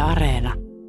Areena.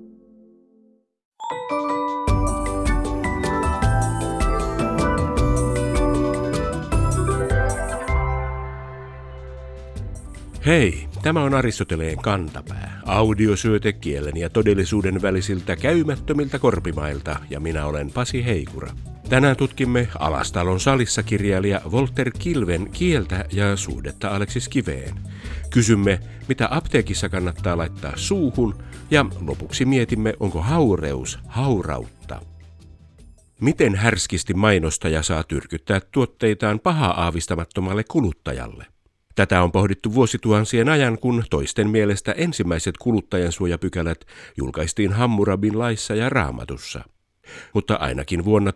Hei, tämä on Aristoteleen kantapää, audiosyöte kielen ja todellisuuden välisiltä käymättömiltä korpimailta, ja minä olen Pasi Heikura. Tänään tutkimme Alastalon salissa kirjailija Walter Kilven kieltä ja suhdetta Aleksis Kiveen. Kysymme, mitä apteekissa kannattaa laittaa suuhun, ja lopuksi mietimme, onko haureus haurautta. Miten härskisti mainostaja saa tyrkyttää tuotteitaan pahaa aavistamattomalle kuluttajalle? Tätä on pohdittu vuosituhansien ajan, kun toisten mielestä ensimmäiset kuluttajansuojapykälät julkaistiin Hammurabin laissa ja Raamatussa. Mutta ainakin vuonna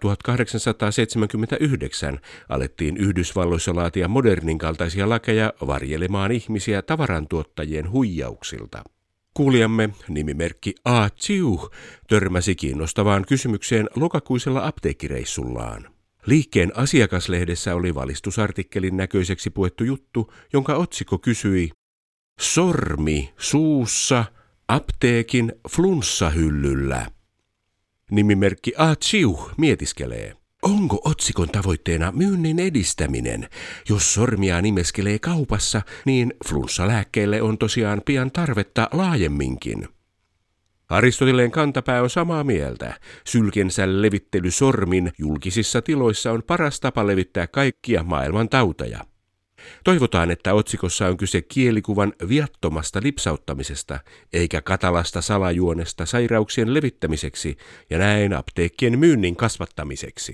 1879 alettiin Yhdysvalloissa laatia modernin kaltaisia lakeja varjelemaan ihmisiä tavarantuottajien huijauksilta. Kuulijamme, nimimerkki A. Chiu, törmäsi kiinnostavaan kysymykseen lokakuisella apteekkireissullaan. Liikkeen asiakaslehdessä oli valistusartikkelin näköiseksi puettu juttu, jonka otsikko kysyi: sormi suussa apteekin flunssahyllyllä. Nimimerkki A. Chiu mietiskelee. Onko otsikon tavoitteena myynnin edistäminen? Jos sormia nimeskelee kaupassa, niin flunssalääkkeelle on tosiaan pian tarvetta laajemminkin. Aristoteleen kantapää on samaa mieltä. Sylkensä levittely sormin julkisissa tiloissa on paras tapa levittää kaikkia maailman tauteja. Toivotaan, että otsikossa on kyse kielikuvan viattomasta lipsauttamisesta, eikä katalasta salajuonesta sairauksien levittämiseksi ja näin apteekkien myynnin kasvattamiseksi.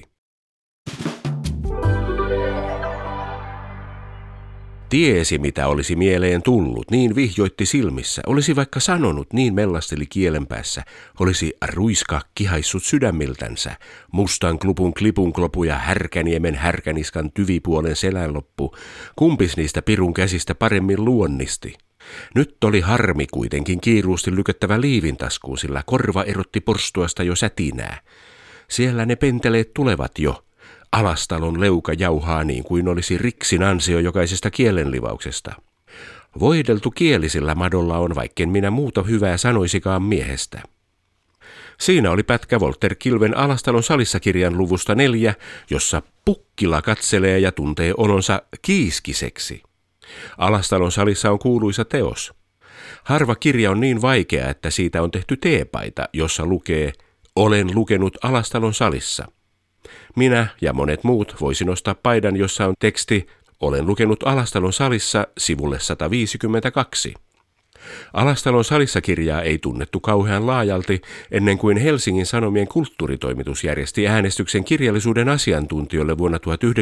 Tiesi, mitä olisi mieleen tullut, niin vihjoitti silmissä, olisi vaikka sanonut, niin mellasteli kielenpäässä, olisi ruiskakki haissut sydämiltänsä, mustan klupun klipunklopu ja Härkäniemen härkäniskan tyvipuolen selänloppu, kumpis niistä pirun käsistä paremmin luonnisti. Nyt oli harmi kuitenkin kiiruusti lykättävä liivintaskuun, sillä korva erotti porstuasta jo sätinää. Siellä ne penteleet tulevat jo. Alastalon leuka jauhaa niin kuin olisi riksin ansio jokaisesta kielenlivauksesta. Voideltu kielisillä madolla on, vaikken minä muuta hyvää sanoisikaan miehestä. Siinä oli pätkä Walter Kilven Alastalon salissa -kirjan luvusta 4, jossa pukkila katselee ja tuntee olonsa kiiskiseksi. Alastalon salissa on kuuluisa teos. Harva kirja on niin vaikea, että siitä on tehty teepaita, jossa lukee: olen lukenut Alastalon salissa. Minä ja monet muut voisin ostaa paidan, jossa on teksti: olen lukenut Alastalon salissa sivulle 152. Alastalon salissa -kirjaa ei tunnettu kauhean laajalti ennen kuin Helsingin Sanomien kulttuuritoimitus järjesti äänestyksen kirjallisuuden asiantuntijoille vuonna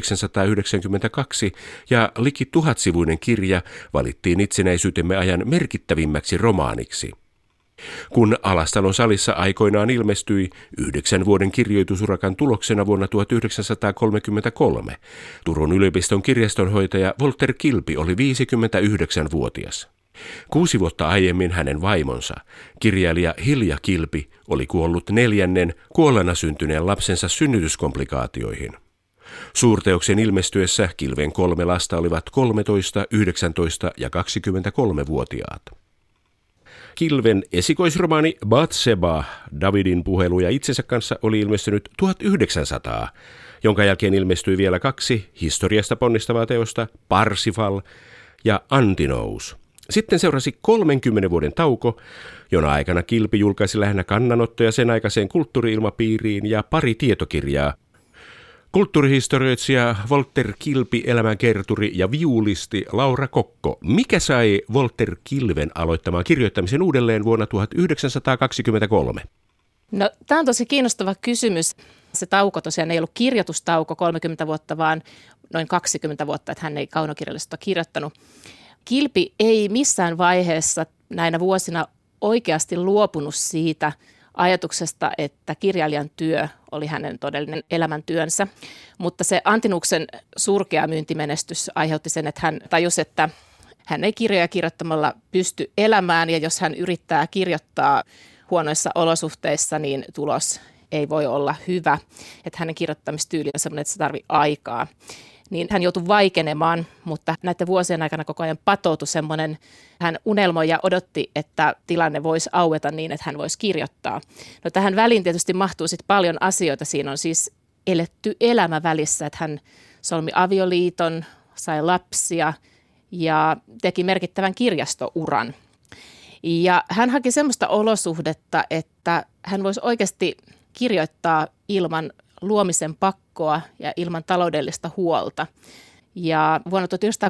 1992 ja liki 1000-sivuinen kirja valittiin itsenäisyytemme ajan merkittävimmäksi romaaniksi. Kun Alastalon salissa aikoinaan ilmestyi 9 vuoden kirjoitusurakan tuloksena vuonna 1933, Turun yliopiston kirjastonhoitaja Walter Kilpi oli 59-vuotias. 6 vuotta aiemmin hänen vaimonsa, kirjailija Hilja Kilpi, oli kuollut 4. kuolleena syntyneen lapsensa synnytyskomplikaatioihin. Suurteoksen ilmestyessä Kilven 3 lasta olivat 13, 19 ja 23-vuotiaat. Kilven esikoisromaani Batseba, Davidin puheluja itsensä kanssa, oli ilmestynyt 1900, jonka jälkeen ilmestyi vielä 2 historiasta ponnistavaa teosta, Parsifal ja Antinous. Sitten seurasi 30 vuoden tauko, jona aikana Kilpi julkaisi lähinnä kannanottoja sen aikaiseen kulttuuri-ilmapiiriin ja pari tietokirjaa. Kulttuurihistorioitsija Walter Kilpi, elämänkerturi ja viulisti Laura Kokko. Mikä sai Walter Kilven aloittamaan kirjoittamisen uudelleen vuonna 1923? No, tämä on tosi kiinnostava kysymys. Se tauko tosiaan ei ollut kirjoitustauko 30 vuotta, vaan noin 20 vuotta, että hän ei kaunokirjallisuutta kirjoittanut. Kilpi ei missään vaiheessa näinä vuosina oikeasti luopunut siitä ajatuksesta, että kirjailijan työ oli hänen todellinen elämäntyönsä, mutta se Antinuksen surkea myyntimenestys aiheutti sen, että hän tajusi, että hän ei kirjoja kirjoittamalla pysty elämään, ja jos hän yrittää kirjoittaa huonoissa olosuhteissa, niin tulos ei voi olla hyvä. Että hänen kirjoittamistyyli on sellainen, että se tarvitsee aikaa. niin hän joutui vaikenemaan, mutta näiden vuosien aikana koko ajan patoutui semmoinen, hän unelmoi ja odotti, että tilanne voisi aueta niin, että hän voisi kirjoittaa. No tähän väliin tietysti mahtuu sitten paljon asioita, siinä on siis eletty elämä välissä, että hän solmi avioliiton, sai lapsia ja teki merkittävän kirjastouran. Ja hän haki semmoista olosuhdetta, että hän voisi oikeasti kirjoittaa ilman luomisen pakkoa ja ilman taloudellista huolta. Ja vuonna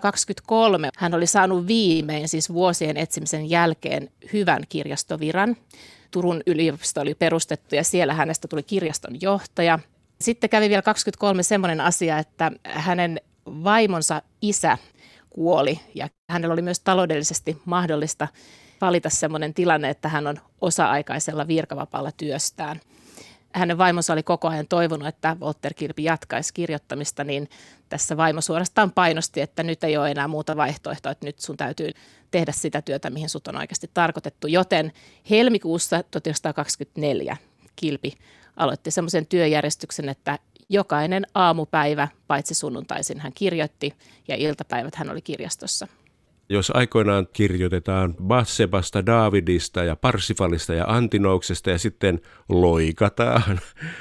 1923 hän oli saanut viimein, siis vuosien etsimisen jälkeen, hyvän kirjastoviran. Turun yliopisto oli perustettu ja siellä hänestä tuli kirjaston johtaja. Sitten kävi vielä 23 semmoinen asia, että hänen vaimonsa isä kuoli ja hänellä oli myös taloudellisesti mahdollista valita semmoinen tilanne, että hän on osa-aikaisella virkavapaalla työstään. Hänen vaimonsa oli koko ajan toivonut, että Walter Kilpi jatkaisi kirjoittamista, niin tässä vaimo suorastaan painosti, että nyt ei ole enää muuta vaihtoehtoa, että nyt sun täytyy tehdä sitä työtä, mihin sut on oikeasti tarkoitettu. Joten helmikuussa 1924 Kilpi aloitti semmoisen työjärjestyksen, että jokainen aamupäivä, paitsi sunnuntaisin, hän kirjoitti ja iltapäivät hän oli kirjastossa. Jos aikoinaan kirjoitetaan Batsebasta, Daavidista ja Parsifalista ja Antinouksesta ja sitten loikataan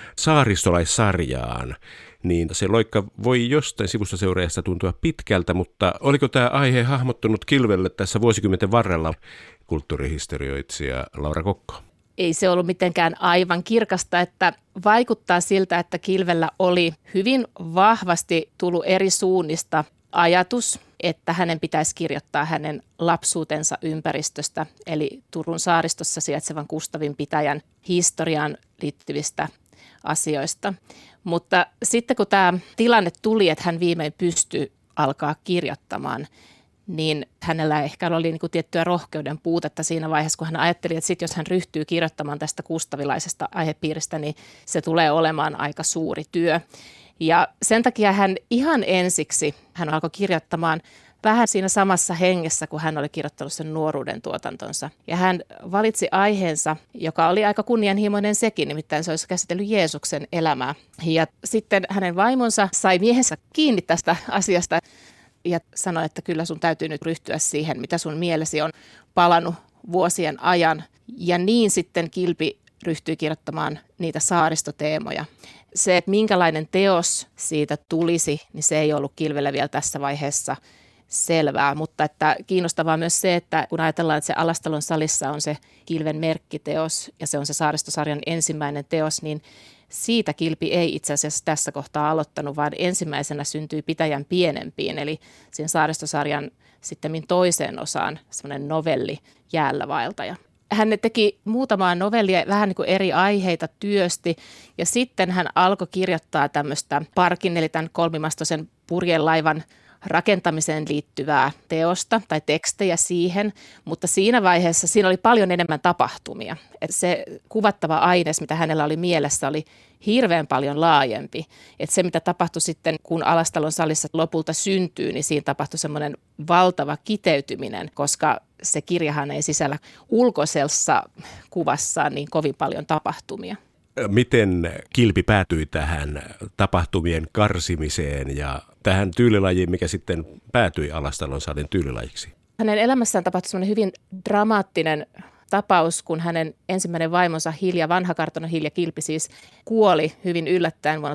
saaristolaissarjaan, niin se loikka voi jostain sivusta seuraajasta tuntua pitkältä, mutta oliko tämä aihe hahmottunut Kilvelle tässä vuosikymmenten varrella, kulttuurihistorioitsija Laura Kokko? Ei se ollut mitenkään aivan kirkasta, että vaikuttaa siltä, että Kilvellä oli hyvin vahvasti tullut eri suunnista ajatus, että hänen pitäisi kirjoittaa hänen lapsuutensa ympäristöstä, eli Turun saaristossa sijaitsevan Kustavin pitäjän historiaan liittyvistä asioista. Mutta sitten kun tämä tilanne tuli, että hän viimein pystyi alkaa kirjoittamaan, niin hänellä ehkä oli niin kuin tiettyä rohkeuden puutetta siinä vaiheessa, kun hän ajatteli, että sit jos hän ryhtyy kirjoittamaan tästä kustavilaisesta aihepiiristä, niin se tulee olemaan aika suuri työ. Ja sen takia hän ihan ensiksi, hän alkoi kirjoittamaan vähän siinä samassa hengessä, kun hän oli kirjoittanut sen nuoruuden tuotantonsa. Ja hän valitsi aiheensa, joka oli aika kunnianhimoinen sekin, nimittäin se olisi käsitellyt Jeesuksen elämää. Ja sitten hänen vaimonsa sai miehensä kiinni tästä asiasta ja sanoi, että kyllä sun täytyy nyt ryhtyä siihen, mitä sun mielesi on palannut vuosien ajan. Ja niin sitten Kilpi ryhtyi kirjoittamaan niitä saaristoteemoja. Se, että minkälainen teos siitä tulisi, niin se ei ollut Kilvelle vielä tässä vaiheessa selvää, mutta että kiinnostavaa myös se, että kun ajatellaan, että se Alastalon salissa on se Kilven merkkiteos ja se on se saaristosarjan ensimmäinen teos, niin siitä Kilpi ei itse asiassa tässä kohtaa aloittanut, vaan ensimmäisenä syntyi Pitäjän pienempiin, eli siinä saaristosarjan sittemmin toiseen osaan semmoinen novelli Jäällä vaeltaja. Hän teki muutamaa novellia, vähän niin kuin eri aiheita työsti ja sitten hän alkoi kirjoittaa tämmöistä Parkin, eli tämän kolmimastoisen purjelaivan rakentamiseen liittyvää teosta tai tekstejä siihen, mutta siinä vaiheessa siinä oli paljon enemmän tapahtumia. Että se kuvattava aines, mitä hänellä oli mielessä, oli hirveän paljon laajempi. Että se, mitä tapahtui sitten, kun Alastalon salissa lopulta syntyy, niin siinä tapahtui semmoinen valtava kiteytyminen, koska se kirjahan ei sisällä ulkoisessa kuvassaan niin kovin paljon tapahtumia. Miten Kilpi päätyi tähän tapahtumien karsimiseen ja tähän tyylilajiin, mikä sitten päätyi Alastalon salin tyylilajiksi? Hänen elämässään tapahtui semmoinen hyvin dramaattinen tapaus, kun hänen ensimmäinen vaimonsa vanhakartanon Hilja Kilpi siis kuoli hyvin yllättäen vuonna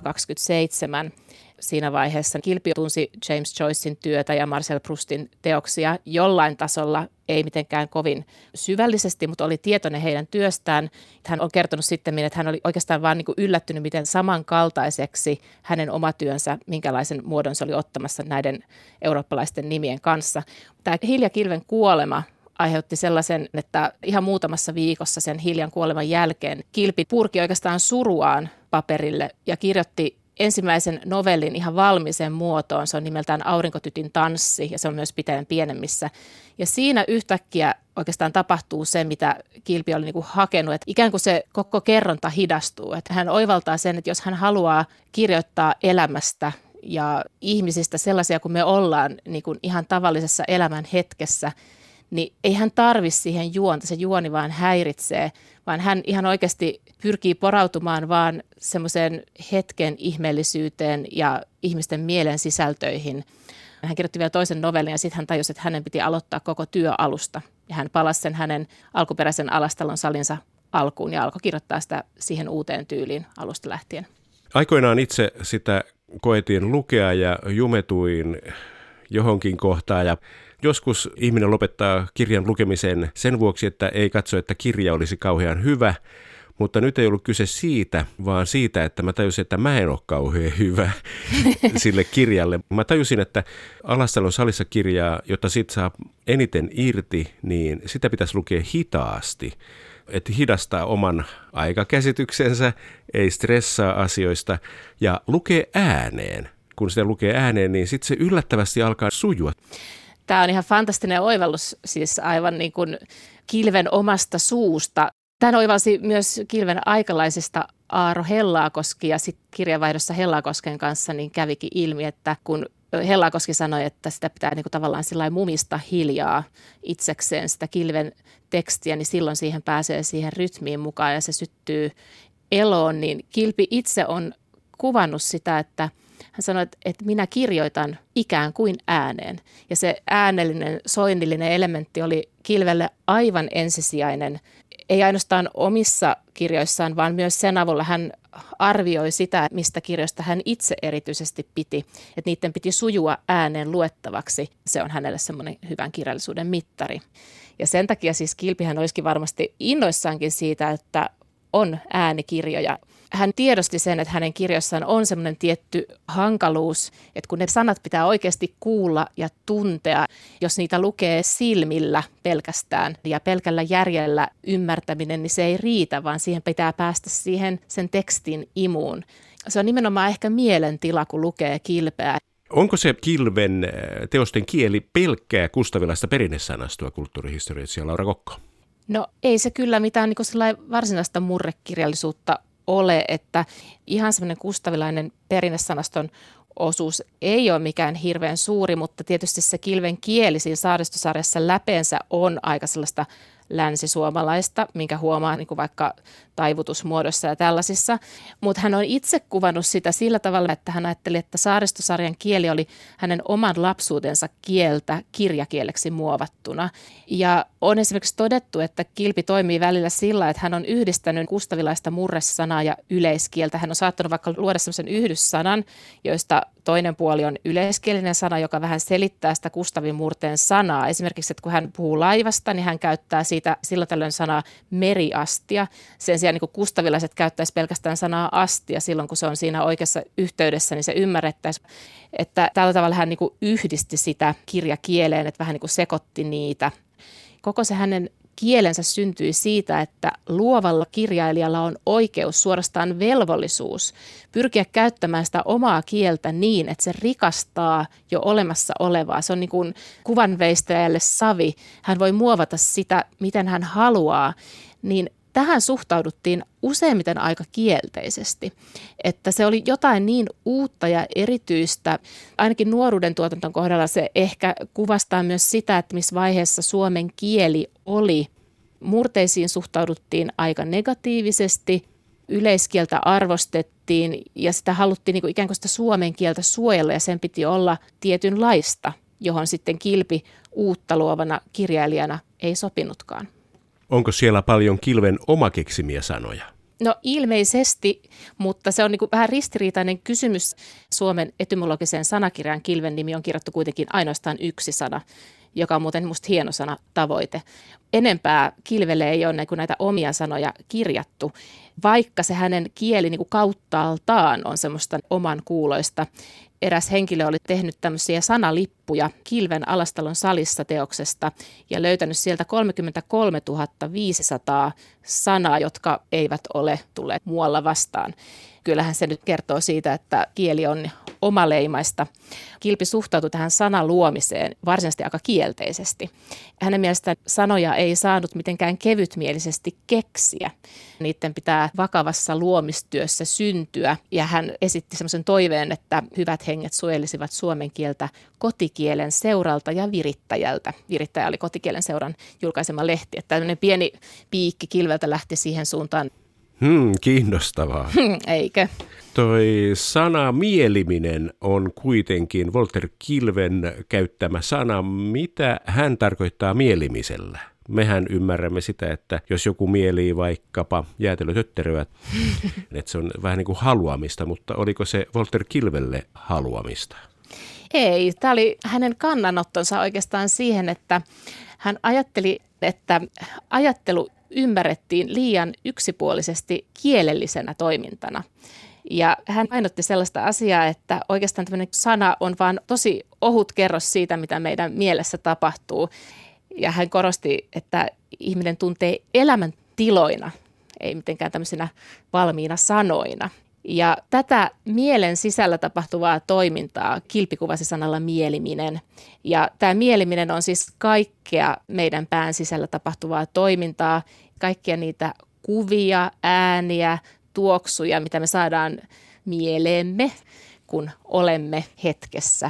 1927. Siinä vaiheessa Kilpi tunsi James Joycen työtä ja Marcel Proustin teoksia jollain tasolla, ei mitenkään kovin syvällisesti, mutta oli tietoinen heidän työstään. Hän on kertonut sitten, että hän oli oikeastaan vaan niin kuin yllättynyt, miten samankaltaiseksi hänen oma työnsä, minkälaisen muodon se oli ottamassa näiden eurooppalaisten nimien kanssa. Tämä Hilja Kilven kuolema aiheutti sellaisen, että ihan muutamassa viikossa sen Hiljan kuoleman jälkeen Kilpi purki oikeastaan suruaan paperille ja kirjoitti ensimmäisen novellin ihan valmiiseen muotoon. Se on nimeltään Aurinkotytin tanssi ja se on myös Pitäjän pienemmissä. Ja siinä yhtäkkiä oikeastaan tapahtuu se, mitä Kilpi oli niin kuin hakenut, että ikään kuin se koko kerronta hidastuu. Että hän oivaltaa sen, että jos hän haluaa kirjoittaa elämästä ja ihmisistä sellaisia kuin me ollaan niin kuin ihan tavallisessa elämän hetkessä, niin ei hän tarvitse siihen juonta, se juoni vaan häiritsee, vaan hän ihan oikeasti pyrkii porautumaan vaan semmoiseen hetken ihmeellisyyteen ja ihmisten mielen sisältöihin. Hän kirjoitti vielä toisen novellin ja sitten hän tajusi, että hänen piti aloittaa koko työ alusta. Ja hän palasi sen hänen alkuperäisen Alastalon salinsa alkuun ja alkoi kirjoittaa sitä siihen uuteen tyyliin alusta lähtien. Aikoinaan itse sitä koetin lukea ja jumetuin johonkin kohtaan ja joskus ihminen lopettaa kirjan lukemisen sen vuoksi, että ei katso, että kirja olisi kauhean hyvä, mutta nyt ei ollut kyse siitä, vaan siitä, että mä tajusin, että mä en ole kauhean hyvä sille kirjalle. Mä tajusin, että Alastalon salissa kirjaa, jotta sit saa eniten irti, niin sitä pitäisi lukea hitaasti. Että hidastaa oman aikakäsityksensä, ei stressaa asioista ja lukee ääneen. Kun sitä lukee ääneen, niin sitten se yllättävästi alkaa sujua. Tämä on ihan fantastinen oivallus, siis aivan niin kuin Kilven omasta suusta. Tämän oivalsi myös Kilven aikalaisista Aaro Hellaakoski ja sitten kirjavaihdossa Hellaakosken kanssa niin kävikin ilmi, että kun Hellaakoski sanoi, että sitä pitää niin kuin tavallaan sillain mumista hiljaa itsekseen sitä Kilven tekstiä, niin silloin siihen pääsee siihen rytmiin mukaan ja se syttyy eloon, niin Kilpi itse on kuvannut sitä, että hän sanoi, että minä kirjoitan ikään kuin ääneen. Ja se äänellinen, soinnillinen elementti oli Kilvelle aivan ensisijainen. Ei ainoastaan omissa kirjoissaan, vaan myös sen avulla hän arvioi sitä, mistä kirjoista hän itse erityisesti piti. Että niiden piti sujua ääneen luettavaksi. Se on hänelle semmoinen hyvän kirjallisuuden mittari. Ja sen takia siis Kilpihän olisikin varmasti innoissaankin siitä, että on äänikirjoja. Hän tiedosti sen, että hänen kirjoissaan on semmoinen tietty hankaluus, että kun ne sanat pitää oikeasti kuulla ja tuntea, jos niitä lukee silmillä pelkästään ja pelkällä järjellä ymmärtäminen, niin se ei riitä, vaan siihen pitää päästä siihen sen tekstin imuun. Se on nimenomaan ehkä mielentila, kun lukee Kilpeä. Onko se Kilven teosten kieli pelkkää kustavilaista perinnesanastoa, kulttuurihistorioitsija Laura Kokko? No ei se kyllä mitään niin kuin varsinaista murrekirjallisuutta ole, että ihan semmoinen kustavilainen perinnesanaston osuus ei ole mikään hirveän suuri, mutta tietysti se Kilven kieli siinä Saaristosarjassa läpeensä on aika sellaista länsisuomalaista, minkä huomaa niin kuin vaikka taivutusmuodossa ja tällaisissa. Mutta hän on itse kuvannut sitä sillä tavalla, että hän ajatteli, että Saaristosarjan kieli oli hänen oman lapsuutensa kieltä kirjakieleksi muovattuna. Ja on esimerkiksi todettu, että Kilpi toimii välillä sillä, että hän on yhdistänyt kustavilaista murresanaa ja yleiskieltä. Hän on saattanut vaikka luoda sellaisen yhdyssanan, joista toinen puoli on yleiskielinen sana, joka vähän selittää sitä Kustavin murteen sanaa. Esimerkiksi, että kun hän puhuu laivasta, niin hän käyttää siitä silloin tällöin sanaa meriastia. Sen sijaan niin kuin kustavilaiset käyttäisi pelkästään sanaa astia silloin, kun se on siinä oikeassa yhteydessä, niin se ymmärrettäisiin. Että tällä tavalla hän niin kuin yhdisti sitä kirjakieleen, että vähän niin kuin sekoitti niitä. Koko se hänen kielensä syntyi siitä, että luovalla kirjailijalla on oikeus, suorastaan velvollisuus, pyrkiä käyttämään sitä omaa kieltä niin, että se rikastaa jo olemassa olevaa. Se on niin kuin kuvanveistäjälle savi. Hän voi muovata sitä, miten hän haluaa, niin tähän suhtauduttiin useimmiten aika kielteisesti, että se oli jotain niin uutta ja erityistä. Ainakin nuoruuden tuotanton kohdalla se ehkä kuvastaa myös sitä, että missä vaiheessa suomen kieli oli. Murteisiin suhtauduttiin aika negatiivisesti, yleiskieltä arvostettiin ja sitä haluttiin niin kuin ikään kuin sitä suomen kieltä suojella ja sen piti olla tietynlaista, johon sitten Kilpi uutta luovana kirjailijana ei sopinutkaan. Onko siellä paljon Kilven omakeksimiä sanoja? No ilmeisesti, mutta se on niin kuin vähän ristiriitainen kysymys. Suomen etymologisen sanakirjan Kilven nimi on kirjattu kuitenkin ainoastaan yksi sana, joka on muuten musta hieno sana, tavoite. Enempää Kilvelle ei ole näitä omia sanoja kirjattu, vaikka se hänen kieli niin kuin kauttaaltaan on semmoista oman kuuloista. Eräs henkilö oli tehnyt tämmöisiä sanalippuja Kilven Alastalon salissa teoksesta ja löytänyt sieltä 33 500 sanaa, jotka eivät ole tulleet muualla vastaan. Kyllähän se nyt kertoo siitä, että kieli on omaleimaista. Kilpi suhtautui tähän sanan luomiseen varsinaisesti aika kielteisesti. Hänen mielestään sanoja ei saanut mitenkään kevytmielisesti keksiä. Niiden pitää vakavassa luomistyössä syntyä, ja hän esitti semmoisen toiveen, että hyvät henget suojelisivat suomen kieltä kotikielen seuralta ja virittäjältä. Virittäjä oli kotikielen seuran julkaisema lehti, että tämmöinen pieni piikki Kilveltä lähti siihen suuntaan. Kiinnostavaa. Eikö? Toi sana mieliminen on kuitenkin Walter Kilven käyttämä sana. Mitä hän tarkoittaa mielimisellä? Mehän ymmärrämme sitä, että jos joku mielii vaikkapa jäätelötötteröä, että se on vähän niin kuin haluamista, mutta oliko se Walter Kilvelle haluamista? Ei, tämä oli hänen kannanottonsa oikeastaan siihen, että hän ajatteli, että ajattelu ymmärrettiin liian yksipuolisesti kielellisenä toimintana. Ja hän painotti sellaista asiaa, että oikeastaan tämmöinen sana on vaan tosi ohut kerros siitä, mitä meidän mielessä tapahtuu. Ja hän korosti, että ihminen tuntee elämän tiloina, ei mitenkään tämmöisinä valmiina sanoina. Ja tätä mielen sisällä tapahtuvaa toimintaa Kilpi kuvasi sanalla mieliminen. Ja tämä mieliminen on siis kaikkea meidän pään sisällä tapahtuvaa toimintaa, kaikkia niitä kuvia, ääniä, tuoksuja, mitä me saadaan mieleemme, kun olemme hetkessä.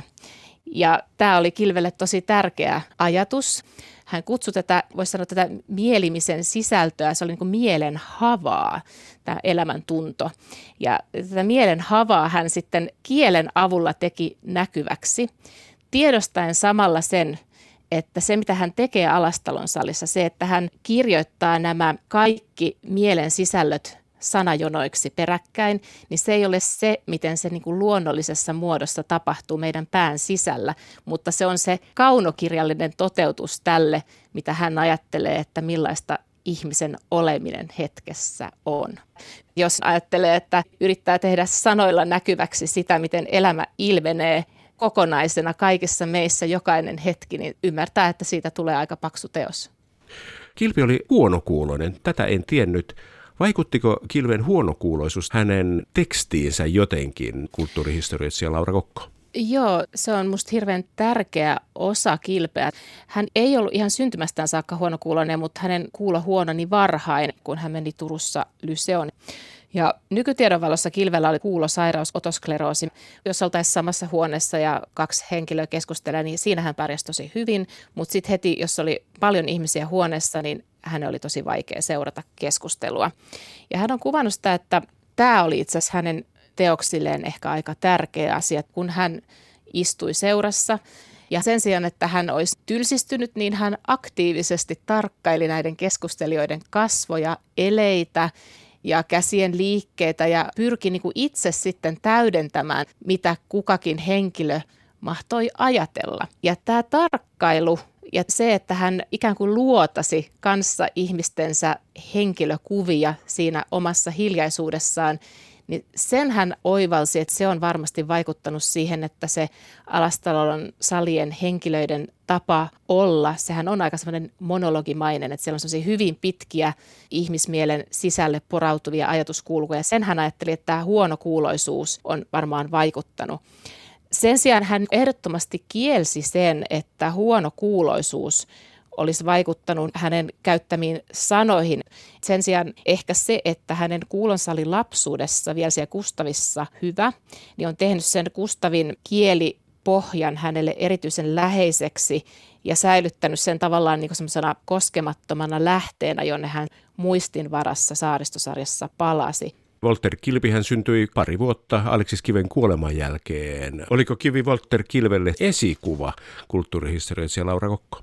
Ja tämä oli Kilvelle tosi tärkeä ajatus. Hän kutsui tätä, voisi sanoa tätä mielimisen sisältöä, se oli niin kuin mielen havaa, tämä elämäntunto. Ja tätä mielen havaa hän sitten kielen avulla teki näkyväksi, tiedostaen samalla sen, että se mitä hän tekee Alastalon salissa, se että hän kirjoittaa nämä kaikki mielen sisällöt sanajonoiksi peräkkäin, niin se ei ole se, miten se niin kuin luonnollisessa muodossa tapahtuu meidän pään sisällä, mutta se on se kaunokirjallinen toteutus tälle, mitä hän ajattelee, että millaista ihmisen oleminen hetkessä on. Jos ajattelee, että yrittää tehdä sanoilla näkyväksi sitä, miten elämä ilmenee kokonaisena kaikissa meissä jokainen hetki, niin ymmärtää, että siitä tulee aika paksu teos. Kilpi oli huonokuuloinen, tätä en tiennyt. Vaikuttiko Kilven huonokuuloisuus hänen tekstiinsä jotenkin, kulttuurihistorioitsija Laura Kokko? Joo, se on musta hirveän tärkeä osa Kilpeä. Hän ei ollut ihan syntymästään saakka huonokuuloinen, mutta hänen kuulo huononi varhain, kun hän meni Turussa lyseoon. Ja nykytiedon valossa Kilvellä oli kuulosairaus, otoskleroosi. Jos oltaisiin samassa huoneessa ja kaksi henkilöä keskustelee, niin siinä hän pärjäsi tosi hyvin. Mutta sitten heti, jos oli paljon ihmisiä huoneessa, niin hän oli tosi vaikea seurata keskustelua. Ja hän on kuvannut sitä, että tämä oli itse asiassa hänen teoksilleen ehkä aika tärkeä asia, kun hän istui seurassa. Ja sen sijaan, että hän olisi tylsistynyt, niin hän aktiivisesti tarkkaili näiden keskustelijoiden kasvoja, eleitä ja käsien liikkeitä ja pyrki niin kuin itse sitten täydentämään, mitä kukakin henkilö mahtoi ajatella. Ja tämä tarkkailu ja se, että hän ikään kuin luotasi kanssa ihmistensä henkilökuvia siinä omassa hiljaisuudessaan, niin sen hän oivalsi, että se on varmasti vaikuttanut siihen, että se Alastalon salien henkilöiden tapa olla, sehän on aika semmoinen monologimainen, että siellä on semmoisia hyvin pitkiä ihmismielen sisälle porautuvia ajatuskulkuja. Sen hän ajatteli, että tämä huonokuuloisuus on varmaan vaikuttanut. Sen sijaan hän ehdottomasti kielsi sen, että huonokuuloisuus olisi vaikuttanut hänen käyttämiin sanoihin. Sen sijaan ehkä se, että hänen kuulonsa oli lapsuudessa vielä siellä Kustavissa hyvä, niin on tehnyt sen Kustavin kielipohjan hänelle erityisen läheiseksi ja säilyttänyt sen tavallaan niin kuin semmoisena koskemattomana lähteenä, jonne hän muistin varassa Saaristosarjassa palasi. Walter Kilpihän syntyi pari vuotta Aleksis Kiven kuoleman jälkeen. Oliko Kivi Walter Kilvelle esikuva, kulttuurihistorioitsija Laura Kokko?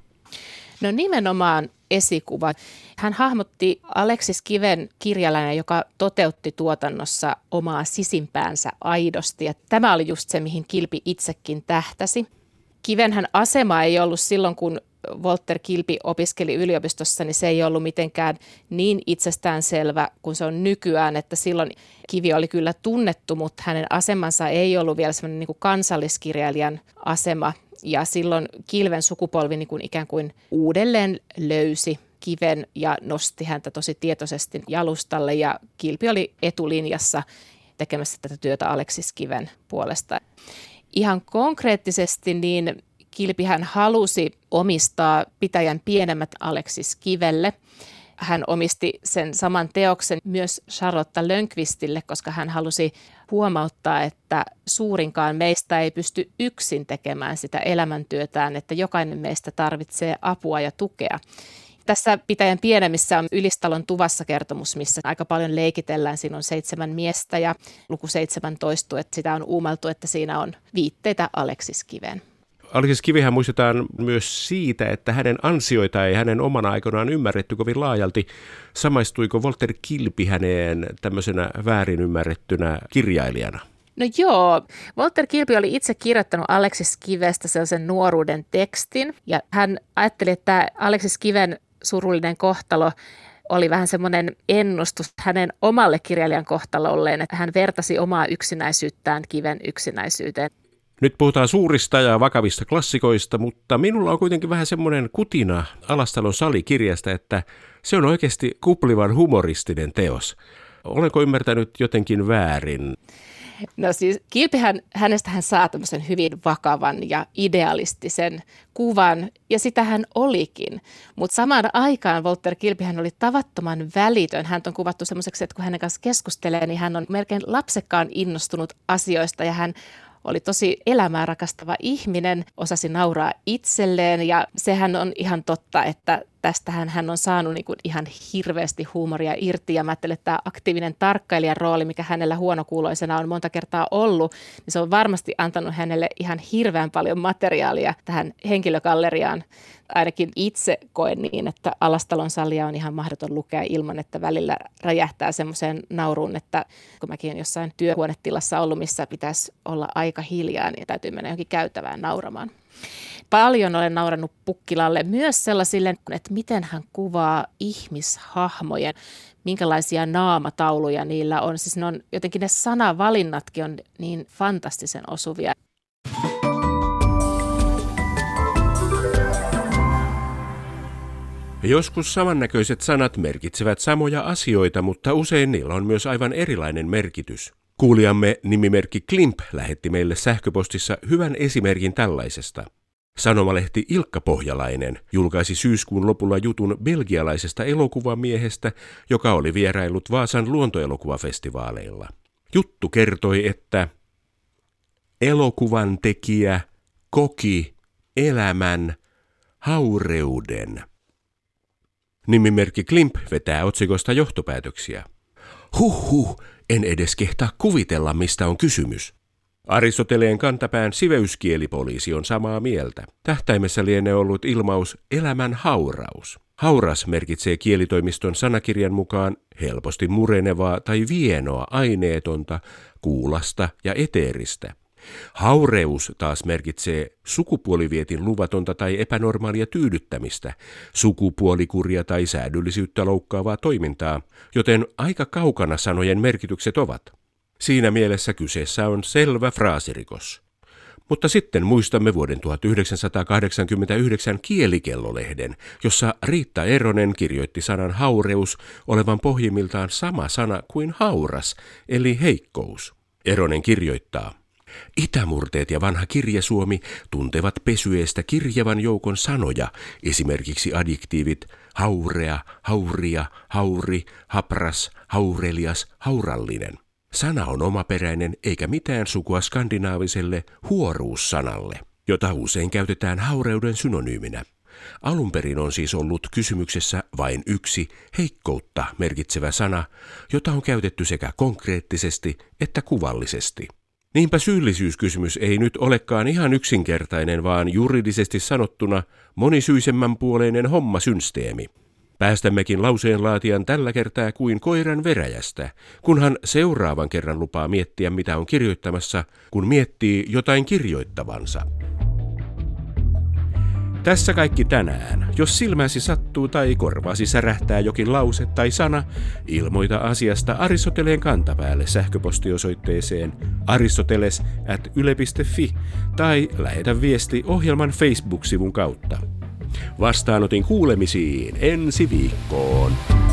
No nimenomaan esikuva. Hän hahmotti Aleksis Kiven kirjailijan, joka toteutti tuotannossa omaa sisimpäänsä aidosti. Ja tämä oli just se, mihin Kilpi itsekin tähtäsi. Kivenhän asema ei ollut silloin, kun Walter Kilpi opiskeli yliopistossa, niin se ei ollut mitenkään niin itsestäänselvä kuin se on nykyään, että silloin Kivi oli kyllä tunnettu, mutta hänen asemansa ei ollut vielä semmoinen niin kuin kansalliskirjailijan asema. Ja silloin Kilven sukupolvi niin kuin ikään kuin uudelleen löysi Kiven ja nosti häntä tosi tietoisesti jalustalle ja Kilpi oli etulinjassa tekemässä tätä työtä Aleksis Kiven puolesta. Ihan konkreettisesti niin Kilpihän halusi omistaa pitäjän pienemmät Aleksis Kivelle. Hän omisti sen saman teoksen myös Charlotta Lönnqvistille, koska hän halusi huomauttaa, että suurinkaan meistä ei pysty yksin tekemään sitä elämäntyötään, että jokainen meistä tarvitsee apua ja tukea. Tässä pitäjän pienemmissä on Ylistalon tuvassa kertomus, missä aika paljon leikitellään. Siinä on 7 miestä ja luku 7 toistuu, että sitä on uumeltu, että siinä on viitteitä Aleksis Kiveen. Aleksis Kivihän muistetaan myös siitä, että hänen ansioita ei hänen omana aikanaan ymmärretty kovin laajalti. Samaistuiko Walter Kilpi häneen tämmöisenä väärin ymmärrettynä kirjailijana? No joo, Walter Kilpi oli itse kirjoittanut Aleksis Kivestä sellaisen nuoruuden tekstin ja hän ajatteli, että Aleksis Kiven surullinen kohtalo oli vähän semmoinen ennustus hänen omalle kirjailijan kohtalolleen, että hän vertasi omaa yksinäisyyttään Kiven yksinäisyyteen. Nyt puhutaan suurista ja vakavista klassikoista, mutta minulla on kuitenkin vähän semmoinen kutina Alastalon salikirjasta, että se on oikeasti kuplivan humoristinen teos. Olenko ymmärtänyt jotenkin väärin? No siis hänestähän saa tämmöisen hyvin vakavan ja idealistisen kuvan, ja sitä hän olikin. Mutta samaan aikaan Walter Kilpihän oli tavattoman välitön. Hän on kuvattu semmoiseksi, että kun hänen kanssa keskustelee, niin hän on melkein lapsekkaan innostunut asioista, ja hän oli tosi elämää rakastava ihminen, osasi nauraa itselleen, ja sehän on ihan totta, että tästähän hän on saanut niin kuin ihan hirveästi huumoria irti, ja mä ajattelen, että tämä aktiivinen tarkkailijan rooli, mikä hänellä huonokuuloisena on monta kertaa ollut, niin se on varmasti antanut hänelle ihan hirveän paljon materiaalia tähän henkilögalleriaan. Ainakin itse koen niin, että Alastalon salia on ihan mahdoton lukea ilman, että välillä räjähtää semmoiseen nauruun, että kun mäkin jossain työhuonetilassa ollut, missä pitäisi olla aika hiljaa, niin täytyy mennä johonkin käytävään nauramaan. Paljon olen naurannut Pukkilalle myös sellaisille, että miten hän kuvaa ihmishahmojen, minkälaisia naamatauluja niillä on. Siis ne on, jotenkin ne sanavalinnatkin on niin fantastisen osuvia. Joskus samannäköiset sanat merkitsevät samoja asioita, mutta usein niillä on myös aivan erilainen merkitys. Kuulijamme nimimerkki Klimp lähetti meille sähköpostissa hyvän esimerkin tällaisesta. Sanomalehti Ilkka Pohjalainen julkaisi syyskuun lopulla jutun belgialaisesta elokuvamiehestä, joka oli vierailut Vaasan luontoelokuvafestivaaleilla. Juttu kertoi, että elokuvan tekijä koki elämän haureuden. Nimimerkki Klimp vetää otsikosta johtopäätöksiä. En edes kehtaa kuvitella, mistä on kysymys. Aristoteleen kantapään siveyskielipoliisi on samaa mieltä. Tähtäimessä lienee ollut ilmaus elämän hauraus. Hauras merkitsee kielitoimiston sanakirjan mukaan helposti murenevaa tai vienoa aineetonta, kuulasta ja eteeristä. Haureus taas merkitsee sukupuolivietin luvatonta tai epänormaalia tyydyttämistä, sukupuolikuria tai säädyllisyyttä loukkaavaa toimintaa, joten aika kaukana sanojen merkitykset ovat. Siinä mielessä kyseessä on selvä fraasirikos. Mutta sitten muistamme vuoden 1989 Kielikellolehden, jossa Riitta Eronen kirjoitti sanan haureus olevan pohjimmiltaan sama sana kuin hauras, eli heikkous. Eronen kirjoittaa: Itämurteet ja vanha kirjasuomi tuntevat pesyeestä kirjavan joukon sanoja, esimerkiksi adjektiivit haurea, hauria, hauri, hapras, haurelias, haurallinen. Sana on omaperäinen eikä mitään sukua skandinaaviselle huoruussanalle, jota usein käytetään haureuden synonyyminä. Alun perin on siis ollut kysymyksessä vain yksi heikkoutta merkitsevä sana, jota on käytetty sekä konkreettisesti että kuvallisesti. Niinpä syyllisyyskysymys ei nyt olekaan ihan yksinkertainen, vaan juridisesti sanottuna monisyisemmän puoleinen hommasynsteemi. Päästämmekin lauseenlaatijan tällä kertaa kuin koiran veräjästä, kunhan seuraavan kerran lupaa miettiä, mitä on kirjoittamassa, kun miettii jotain kirjoittavansa. Tässä kaikki tänään. Jos silmäsi sattuu tai korvaasi särähtää jokin lause tai sana, ilmoita asiasta Aristoteleen kantapäälle sähköpostiosoitteeseen aristoteles@yle.fi tai lähetä viesti ohjelman Facebook-sivun kautta. Vastaanotin kuulemisiin ensi viikkoon.